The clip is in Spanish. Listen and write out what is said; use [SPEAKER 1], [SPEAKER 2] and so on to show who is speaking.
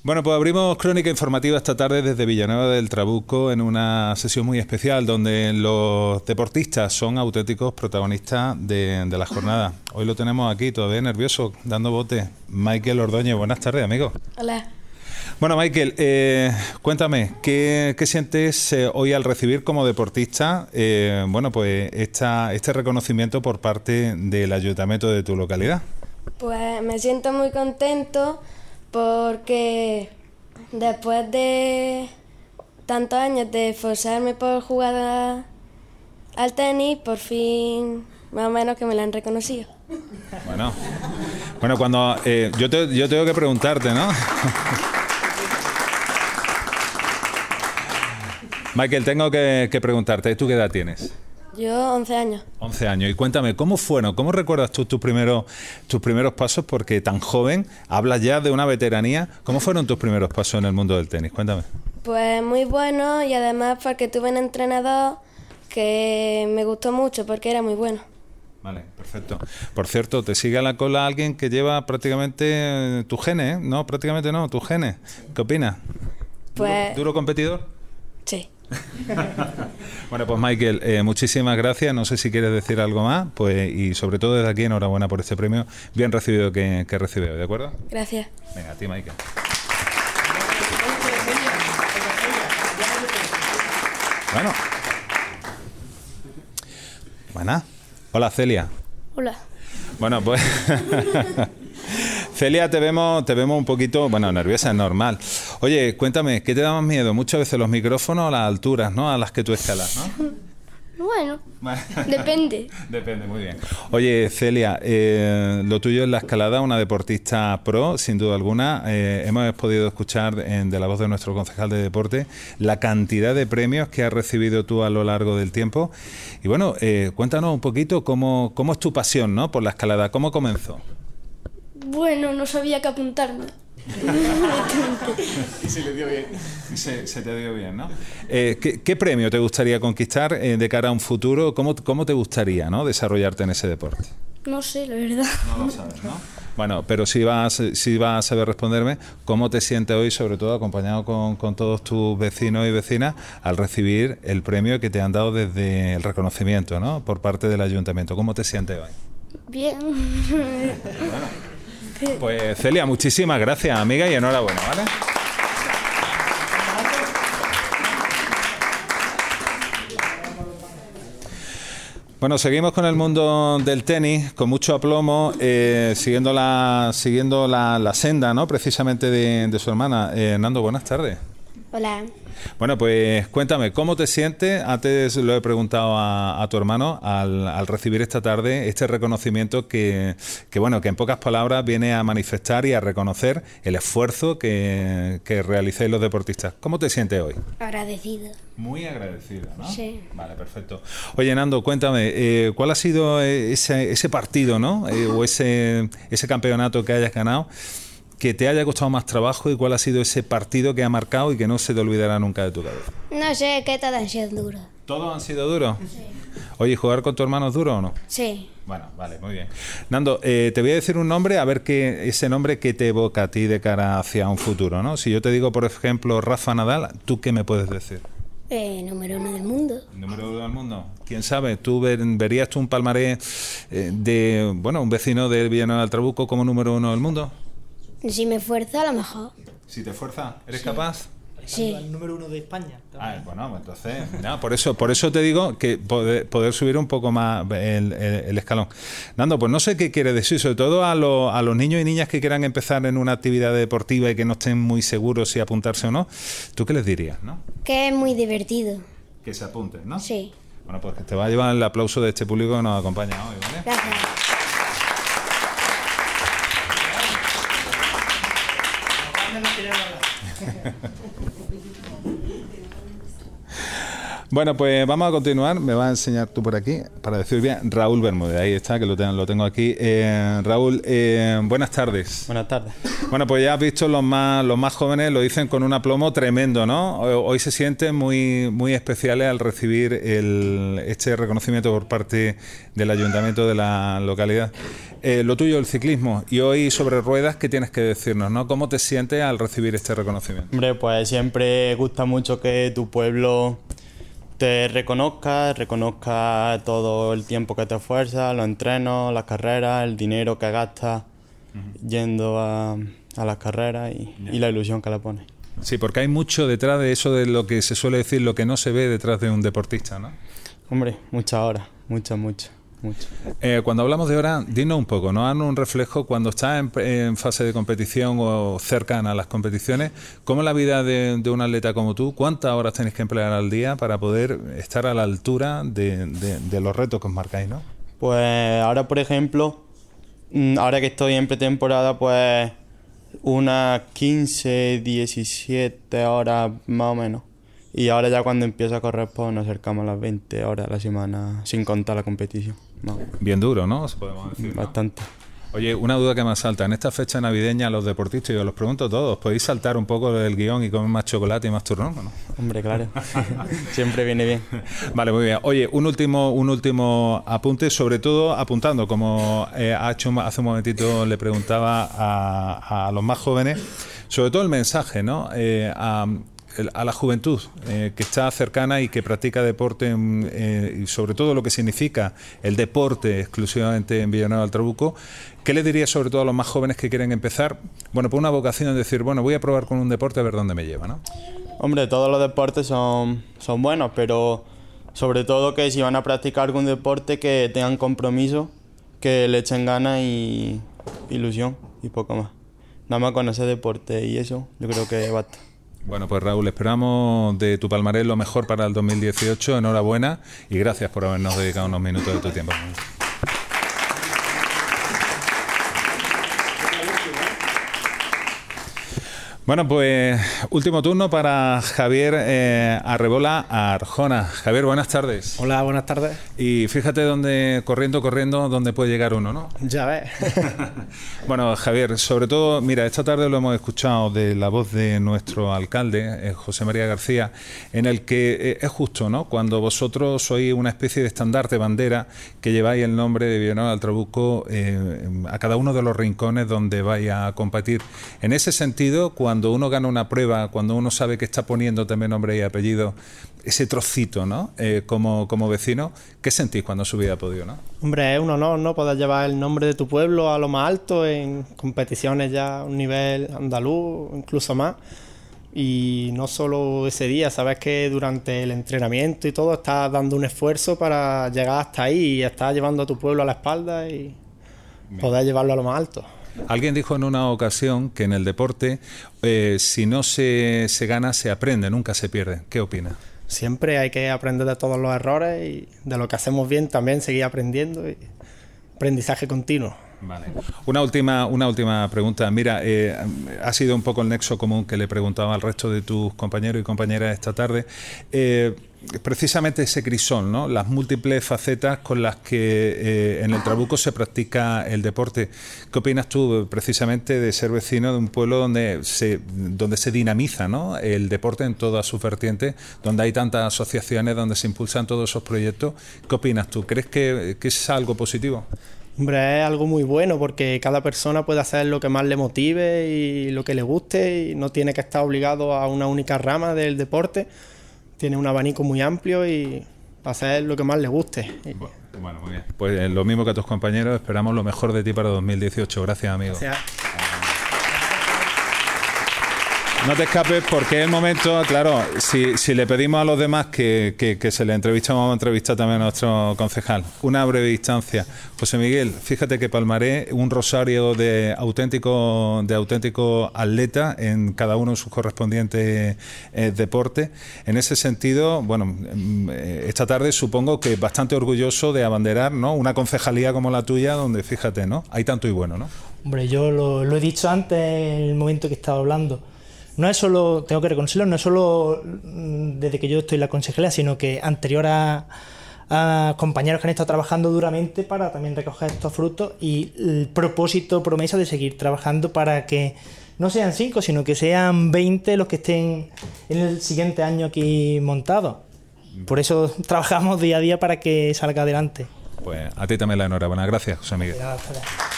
[SPEAKER 1] Bueno, pues abrimos Crónica Informativa esta tarde desde Villanueva del Trabuco en una sesión muy especial donde los deportistas son auténticos protagonistas de la jornada. Hoy lo tenemos aquí todavía nervioso, dando bote. Michael Ordóñez, buenas tardes, amigo.
[SPEAKER 2] Hola.
[SPEAKER 1] Bueno, Michael, cuéntame, ¿qué sientes hoy al recibir como deportista bueno, pues este reconocimiento por parte del ayuntamiento de tu localidad?
[SPEAKER 2] Pues me siento muy contento porque después de tantos años de esforzarme por jugar al tenis, por fin más o menos que me lo han reconocido.
[SPEAKER 1] Bueno, cuando yo tengo que preguntarte, ¿no? Michael, tengo que preguntarte, ¿tú qué edad tienes?
[SPEAKER 2] Yo 11 años.
[SPEAKER 1] 11 años. Y cuéntame, ¿cómo recuerdas tú tus primeros pasos? Porque tan joven, hablas ya de una veteranía. ¿Cómo fueron tus primeros pasos en el mundo del tenis? Cuéntame.
[SPEAKER 2] Pues muy bueno, y además porque tuve un entrenador que me gustó mucho porque era muy bueno.
[SPEAKER 1] Vale, perfecto. Por cierto, ¿te sigue a la cola alguien que lleva prácticamente tus genes, ¿eh? No, prácticamente no, tus genes. ¿Qué opinas?
[SPEAKER 2] Pues
[SPEAKER 1] ¿Duro competidor?
[SPEAKER 2] sí.
[SPEAKER 1] Bueno, pues Michael, muchísimas gracias. No sé si quieres decir algo más, pues, y sobre todo desde aquí enhorabuena por este premio bien recibido que recibió, ¿de acuerdo?
[SPEAKER 2] Gracias.
[SPEAKER 1] Venga, a ti, Michael. Bueno. Buena. Hola, Celia.
[SPEAKER 2] Hola.
[SPEAKER 1] Bueno, pues Celia, te vemos un poquito, bueno, nerviosa, es normal. Oye, cuéntame, ¿qué te da más miedo? Muchas veces los micrófonos o las alturas, ¿no? A las que tú escalas, ¿no?
[SPEAKER 2] Bueno, depende.
[SPEAKER 1] Depende, muy bien. Oye, Celia, lo tuyo es la escalada, una deportista pro, sin duda alguna. Hemos podido escuchar de la voz de nuestro concejal de deporte la cantidad de premios que has recibido tú a lo largo del tiempo. Y bueno, cuéntanos un poquito cómo es tu pasión, ¿no? Por la escalada, ¿cómo comenzó?
[SPEAKER 3] Bueno, no sabía qué apuntarme.
[SPEAKER 1] Se le dio bien. Se te dio bien, ¿no? ¿Qué premio te gustaría conquistar de cara a un futuro? ¿Cómo te gustaría, ¿no? desarrollarte en ese deporte?
[SPEAKER 3] No sé, la verdad.
[SPEAKER 1] No lo sabes, ¿no? Bueno, pero sí vas a saber responderme cómo te sientes hoy, sobre todo acompañado con todos tus vecinos y vecinas, al recibir el premio que te han dado desde el reconocimiento, ¿no? Por parte del ayuntamiento. ¿Cómo te sientes hoy?
[SPEAKER 3] Bien.
[SPEAKER 1] Pues Celia, muchísimas gracias, amiga, y enhorabuena, ¿vale? Bueno, seguimos con el mundo del tenis, con mucho aplomo, siguiendo la senda, ¿no? Precisamente de su hermana. Nando, buenas tardes.
[SPEAKER 2] Hola.
[SPEAKER 1] Bueno, pues cuéntame, ¿cómo te sientes? Antes lo he preguntado a tu hermano al recibir esta tarde este reconocimiento que en pocas palabras viene a manifestar y a reconocer el esfuerzo que realicéis los deportistas. ¿Cómo te sientes hoy?
[SPEAKER 3] Agradecido.
[SPEAKER 1] Muy agradecido, ¿no?
[SPEAKER 3] Sí.
[SPEAKER 1] Vale, perfecto. Oye, Nando, cuéntame, ¿cuál ha sido ese partido, ¿no? O ese campeonato que hayas ganado, que te haya costado más trabajo, y cuál ha sido ese partido que ha marcado y que no se te olvidará nunca de tu cabeza?
[SPEAKER 3] No sé, que todos han sido duros.
[SPEAKER 1] ¿Todos han sido duros? Sí. Oye, ¿jugar con tu hermano es duro o no?
[SPEAKER 3] Sí.
[SPEAKER 1] Bueno, vale, muy bien. Nando, te voy a decir un nombre, a ver ese nombre que te evoca a ti de cara hacia un futuro, ¿no? Si yo te digo, por ejemplo, Rafa Nadal, ¿tú qué me puedes decir?
[SPEAKER 3] Número 1 del mundo.
[SPEAKER 1] ¿Número 1 del mundo? ¿Quién sabe? ¿Tú verías un palmarés de, un vecino de Villanueva del Trabuco como número 1 del mundo?
[SPEAKER 3] Si me esfuerzo, a lo mejor.
[SPEAKER 1] Si te esfuerzas, ¿eres capaz?
[SPEAKER 3] Sí.
[SPEAKER 4] El número 1 de España.
[SPEAKER 1] Bueno, entonces, por eso te digo que poder subir un poco más el escalón. Nando, pues no sé qué quiere decir, sobre todo a los niños y niñas que quieran empezar en una actividad deportiva y que no estén muy seguros si apuntarse o no. ¿Tú qué les dirías, no?
[SPEAKER 3] Que es muy divertido.
[SPEAKER 1] Que se apunten, ¿no?
[SPEAKER 3] Sí.
[SPEAKER 1] Bueno, pues te va a llevar el aplauso de este público que nos acompaña hoy, ¿vale?
[SPEAKER 3] Gracias.
[SPEAKER 1] Bueno, pues vamos a continuar. Me vas a enseñar tú por aquí para decir bien. Raúl Bermúdez, ahí está, que lo tengo aquí. Raúl, buenas tardes.
[SPEAKER 4] Buenas tardes.
[SPEAKER 1] Bueno, pues ya has visto los más jóvenes lo dicen con un aplomo tremendo, ¿no? Hoy se sienten muy especiales al recibir este reconocimiento por parte del ayuntamiento de la localidad. Lo tuyo, el ciclismo, y hoy sobre ruedas, ¿qué tienes que decirnos, no? ¿Cómo te sientes al recibir este reconocimiento?
[SPEAKER 4] Hombre, pues siempre gusta mucho que tu pueblo te reconozca todo el tiempo que te esfuerzas, los entrenos, las carreras, el dinero que gastas yendo a las carreras y la ilusión que le pones.
[SPEAKER 1] Sí, porque hay mucho detrás de eso, de lo que se suele decir, lo que no se ve detrás de un deportista, ¿no?
[SPEAKER 4] Hombre, muchas horas, muchas.
[SPEAKER 1] Cuando hablamos de horas, dinos un poco, ¿no? Haznos un reflejo cuando estás en fase de competición o cercana a las competiciones. ¿Cómo es la vida de un atleta como tú? ¿Cuántas horas tenéis que emplear al día para poder estar a la altura de los retos que os marcáis, no?
[SPEAKER 4] Pues ahora, por ejemplo, ahora que estoy en pretemporada, pues unas 15, 17 horas más o menos. Y ahora ya cuando empiezo a correr, pues nos acercamos a las 20 horas a la semana, sin contar la competición. No.
[SPEAKER 1] Bien duro, ¿no? Podemos decir, ¿no?
[SPEAKER 4] Bastante.
[SPEAKER 1] Oye, una duda que me salta. En esta fecha navideña, los deportistas, yo los pregunto a todos, ¿podéis saltar un poco del guión y comer más chocolate y más turrón o no?
[SPEAKER 4] Hombre, claro. Siempre viene bien.
[SPEAKER 1] Vale, muy bien. Oye, un último apunte, sobre todo apuntando, como ha hecho hace un momentito, le preguntaba a los más jóvenes, sobre todo el mensaje, ¿no? A la juventud que está cercana y que practica deporte y sobre todo lo que significa el deporte exclusivamente en Villanueva del Trabuco. ¿Qué le diría sobre todo a los más jóvenes que quieren empezar? Bueno, por una vocación de decir, bueno, voy a probar con un deporte a ver dónde me lleva, ¿no?
[SPEAKER 4] Hombre, todos los deportes son buenos, pero sobre todo que si van a practicar algún deporte que tengan compromiso, que le echen ganas y ilusión y poco más. Nada más con ese deporte y eso, yo creo que basta.
[SPEAKER 1] Bueno, pues Raúl, esperamos de tu palmarés lo mejor para el 2018. Enhorabuena y gracias por habernos dedicado unos minutos de tu tiempo. Bueno, pues último turno para Javier Arrebola Arjona. Javier, buenas tardes.
[SPEAKER 5] Hola, buenas tardes.
[SPEAKER 1] Y fíjate corriendo, dónde puede llegar uno, ¿no?
[SPEAKER 5] Ya ves.
[SPEAKER 1] Bueno, Javier, sobre todo, mira, esta tarde lo hemos escuchado de la voz de nuestro alcalde, José María García, en el que es justo, ¿no? Cuando vosotros sois una especie de estandarte, bandera, que lleváis el nombre de Villanueva del Trabuco a cada uno de los rincones donde vais a competir. En ese sentido, cuando uno gana una prueba, cuando uno sabe que está poniendo también nombre y apellido, ese trocito, ¿no? Como vecino, ¿qué sentís cuando subís a podio, no?
[SPEAKER 5] Hombre, es un honor, ¿no? Poder llevar el nombre de tu pueblo a lo más alto en competiciones ya a un nivel andaluz, incluso más. Y no solo ese día, sabes que durante el entrenamiento y todo estás dando un esfuerzo para llegar hasta ahí y estás llevando a tu pueblo a la espalda y poder llevarlo a lo más alto.
[SPEAKER 1] Alguien dijo en una ocasión que en el deporte, si no se gana, se aprende, nunca se pierde. ¿Qué opinas?
[SPEAKER 5] Siempre hay que aprender de todos los errores y de lo que hacemos bien también seguir aprendiendo y aprendizaje continuo.
[SPEAKER 1] Vale. Una última pregunta. Mira, ha sido un poco el nexo común que le preguntaba al resto de tus compañeros y compañeras esta tarde. Precisamente ese crisol, ¿no? Las múltiples facetas con las que en el Trabuco se practica el deporte. ¿Qué opinas tú precisamente de ser vecino de un pueblo donde se dinamiza, ¿no? El deporte en todas sus vertientes, donde hay tantas asociaciones, donde se impulsan todos esos proyectos? ¿Qué opinas tú? ¿Crees que es algo positivo?
[SPEAKER 5] Hombre, es algo muy bueno porque cada persona puede hacer lo que más le motive y lo que le guste y no tiene que estar obligado a una única rama del deporte. Tiene un abanico muy amplio y hacer lo que más le guste.
[SPEAKER 1] Bueno, muy bien. Pues lo mismo que a tus compañeros, esperamos lo mejor de ti para 2018. Gracias, amigo.
[SPEAKER 5] Gracias.
[SPEAKER 1] No te escapes porque es el momento, claro, si le pedimos a los demás que se le entrevista, vamos a entrevistar también a nuestro concejal. Una breve instancia. José Miguel, fíjate que palmaré un rosario de auténtico atleta en cada uno de sus correspondientes deportes. En ese sentido, bueno, esta tarde supongo que bastante orgulloso de abanderar, ¿no? Una concejalía como la tuya, donde fíjate, ¿no? Hay tanto y bueno, ¿no?
[SPEAKER 6] Hombre, yo lo he dicho antes en el momento que estaba hablando. no es solo, tengo que reconocerlo, no es solo desde que yo estoy en la consejería, sino que anterior a compañeros que han estado trabajando duramente para también recoger estos frutos, y el propósito, promesa de seguir trabajando para que no sean 5, sino que sean 20 los que estén en el siguiente año aquí montados. Por eso trabajamos día a día para que salga adelante.
[SPEAKER 1] Pues a ti también la enhorabuena. Gracias, José Miguel.
[SPEAKER 6] Gracias.